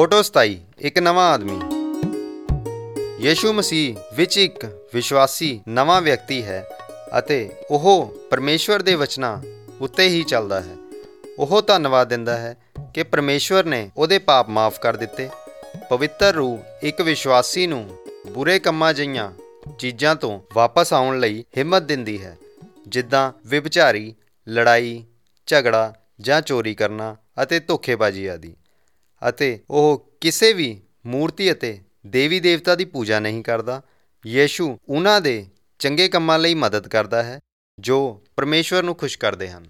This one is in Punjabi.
ਫੋਟੋ 27 ਇੱਕ ਨਵਾਂ ਆਦਮੀ। ਯਿਸੂ ਮਸੀਹ ਵਿੱਚ ਇੱਕ ਵਿਸ਼ਵਾਸੀ ਨਵਾਂ ਵਿਅਕਤੀ ਹੈ ਅਤੇ ਉਹ ਪਰਮੇਸ਼ਵਰ ਦੇ ਵਚਨਾਂ ਉੱਤੇ ਹੀ ਚੱਲਦਾ ਹੈ। ਉਹ ਧੰਨਵਾਦ ਦਿੰਦਾ ਹੈ ਕਿ ਪਰਮੇਸ਼ਵਰ ਨੇ ਉਹਦੇ ਪਾਪ ਮਾਫ ਕਰ ਦਿੱਤੇ। ਪਵਿੱਤਰ ਰੂਹ ਇੱਕ ਵਿਸ਼ਵਾਸੀ ਨੂੰ ਬੁਰੇ ਕੰਮਾਂ ਜਿਹੀਆਂ ਚੀਜ਼ਾਂ ਤੋਂ ਵਾਪਸ ਆਉਣ ਲਈ ਹਿੰਮਤ ਦਿੰਦੀ ਹੈ, ਜਿੱਦਾਂ ਵਿਭਚਾਰੀ, ਲੜਾਈ, ਝਗੜਾ ਜਾਂ ਚੋਰੀ ਕਰਨਾ ਅਤੇ ਧੋਖੇਬਾਜ਼ੀ ਆਦਿ। ਅਤੇ ਉਹ ਕਿਸੇ ਵੀ ਮੂਰਤੀ ਅਤੇ ਦੇਵੀ ਦੇਵਤਾ ਦੀ ਪੂਜਾ ਨਹੀਂ ਕਰਦਾ। ਯਿਸੂ ਉਹਨਾਂ ਦੇ ਚੰਗੇ ਕੰਮਾਂ ਲਈ ਮਦਦ ਕਰਦਾ ਹੈ ਜੋ ਪਰਮੇਸ਼ਵਰ ਨੂੰ ਖੁਸ਼ ਕਰਦੇ ਹਨ।